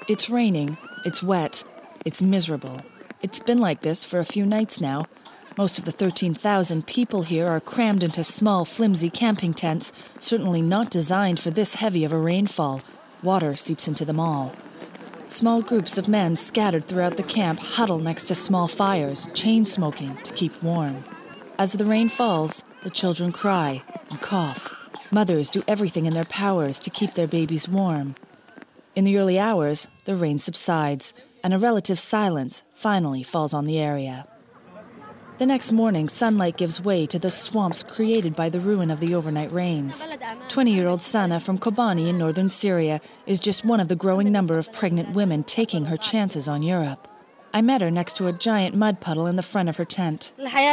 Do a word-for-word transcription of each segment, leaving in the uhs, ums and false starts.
It's raining, it's wet, it's miserable. It's been like this for a few nights now. Most of the thirteen thousand people here are crammed into small, flimsy camping tents, certainly not designed for this heavy of a rainfall. Water seeps into them all. Small groups of men scattered throughout the camp huddle next to small fires, chain smoking to keep warm. As the rain falls, the children cry and cough. Mothers do everything in their powers to keep their babies warm. In the early hours, the rain subsides, and a relative silence finally falls on the area. The next morning, sunlight gives way to the swamps created by the ruin of the overnight rains. twenty-year-old Sana from Kobani in northern Syria is just one of the growing number of pregnant women taking her chances on Europe. I met her next to a giant mud puddle in the front of her tent.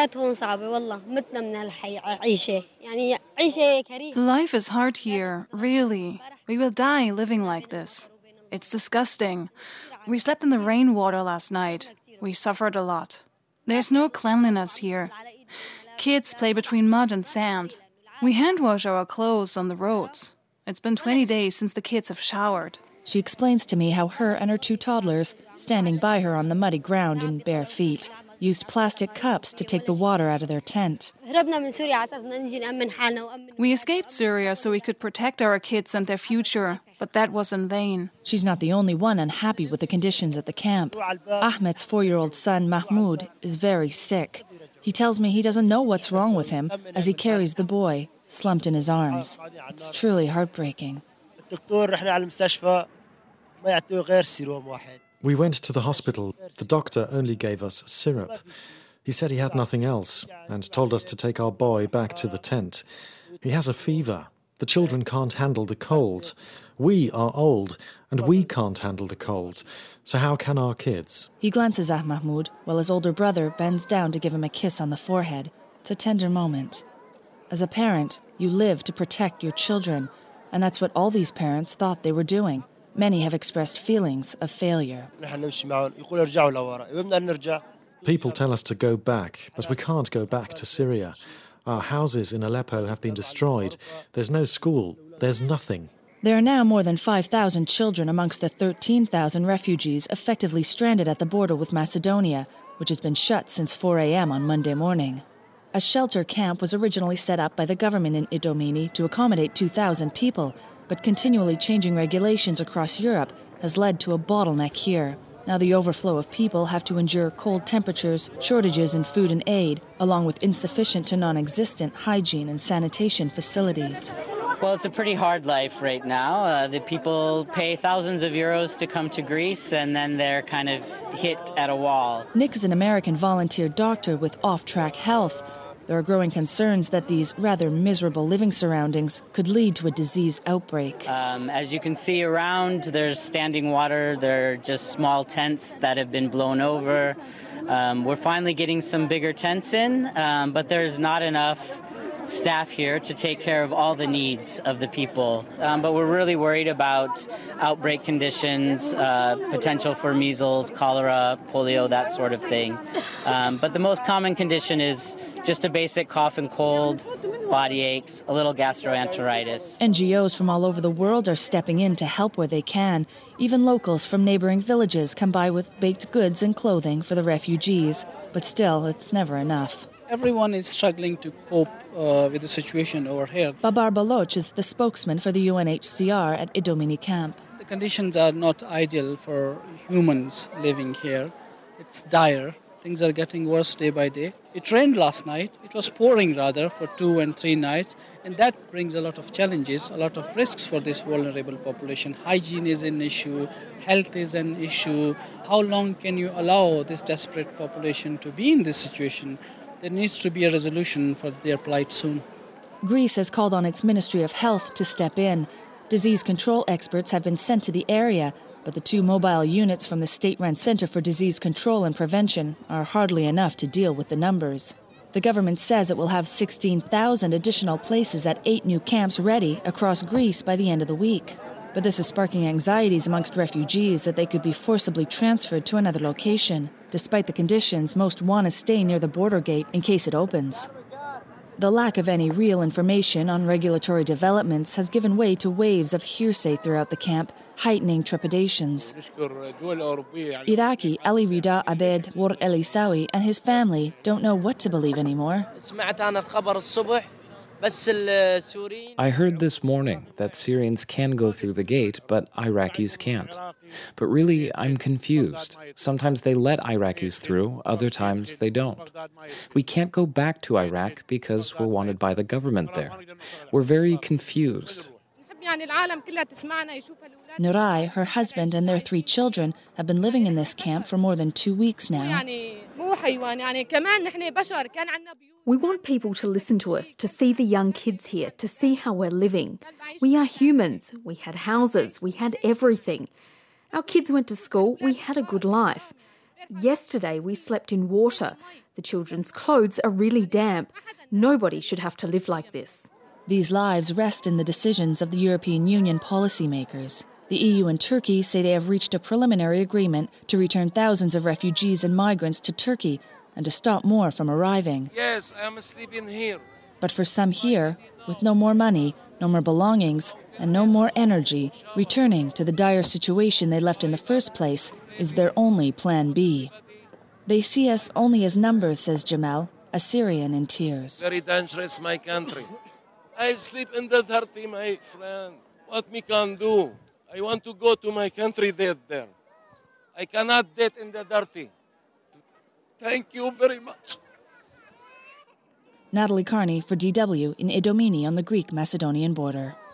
Life is hard here, really. We will die living like this. It's disgusting. We slept in the rainwater last night. We suffered a lot. There's no cleanliness here. Kids play between mud and sand. We hand wash our clothes on the roads. It's been twenty days since the kids have showered. She explains to me how her and her two toddlers, standing by her on the muddy ground in bare feet, used plastic cups to take the water out of their tent. We escaped Syria so we could protect our kids and their future, but that was in vain. She's not the only one unhappy with the conditions at the camp. Ahmed's four-year-old son, Mahmoud, is very sick. He tells me he doesn't know what's wrong with him as he carries the boy, slumped in his arms. It's truly heartbreaking. We went to the hospital. The doctor only gave us syrup. He said he had nothing else and told us to take our boy back to the tent. He has a fever. The children can't handle the cold. We are old and we can't handle the cold. So how can our kids? He glances at Mahmoud while his older brother bends down to give him a kiss on the forehead. It's a tender moment. As a parent, you live to protect your children, and that's what all these parents thought they were doing. Many have expressed feelings of failure. People tell us to go back, but we can't go back to Syria. Our houses in Aleppo have been destroyed. There's no school. There's nothing. There are now more than five thousand children amongst the thirteen thousand refugees effectively stranded at the border with Macedonia, which has been shut since four a.m. on Monday morning. A shelter camp was originally set up by the government in Idomeni to accommodate two thousand people, but continually changing regulations across Europe has led to a bottleneck here. Now the overflow of people have to endure cold temperatures, shortages in food and aid, along with insufficient to non-existent hygiene and sanitation facilities. Well, it's a pretty hard life right now. Uh, the people pay thousands of euros to come to Greece, and then they're kind of hit at a wall. Nick is an American volunteer doctor with Off-Track Health. There are growing concerns that these rather miserable living surroundings could lead to a disease outbreak. Um, as you can see around, there's standing water. There are just small tents that have been blown over. Um, we're finally getting some bigger tents in, um, but there's not enough staff here to take care of all the needs of the people. Um, but we're really worried about outbreak conditions, uh, potential for measles, cholera, polio, that sort of thing. Um, but the most common condition is just a basic cough and cold, body aches, a little gastroenteritis. N G Os from all over the world are stepping in to help where they can. Even locals from neighboring villages come by with baked goods and clothing for the refugees. But still, it's never enough. Everyone is struggling to cope uh, with the situation over here. Babar Baloch is the spokesman for the U N H C R at Idomeni camp. The conditions are not ideal for humans living here. It's dire. Things are getting worse day by day. It rained last night. It was pouring rather for two and three nights. And that brings a lot of challenges, a lot of risks for this vulnerable population. Hygiene is an issue. Health is an issue. How long can you allow this desperate population to be in this situation? There needs to be a resolution for their plight soon. Greece has called on its Ministry of Health to step in. Disease control experts have been sent to the area, but the two mobile units from the state-run Center for Disease Control and Prevention are hardly enough to deal with the numbers. The government says it will have sixteen thousand additional places at eight new camps ready across Greece by the end of the week. But this is sparking anxieties amongst refugees that they could be forcibly transferred to another location. Despite the conditions, most want to stay near the border gate in case it opens. The lack of any real information on regulatory developments has given way to waves of hearsay throughout the camp, heightening trepidations. Iraqi Ali Rida Abed War Elisawi and his family don't know what to believe anymore. I heard this morning that Syrians can go through the gate, but Iraqis can't. But really, I'm confused. Sometimes they let Iraqis through, other times they don't. We can't go back to Iraq because we're wanted by the government there. We're very confused. Nurai, her husband, and their three children have been living in this camp for more than two weeks now. We want people to listen to us, to see the young kids here, to see how we're living. We are humans. We had houses. We had everything. Our kids went to school. We had a good life. Yesterday, we slept in water. The children's clothes are really damp. Nobody should have to live like this. These lives rest in the decisions of the European Union policymakers. The E U and Turkey say they have reached a preliminary agreement to return thousands of refugees and migrants to Turkey and to stop more from arriving. Yes, I am sleeping here. But for some here, with no more money, no more belongings, and no more energy, returning to the dire situation they left in the first place is their only plan B. They see us only as numbers, says Jamal, a Syrian in tears. Very dangerous, my country. I sleep in the dirty, my friend. What me can do? I want to go to my country dead there. I cannot dead in the dirty. Thank you very much. Natalie Carney for D W in Idomeni on the Greek-Macedonian border.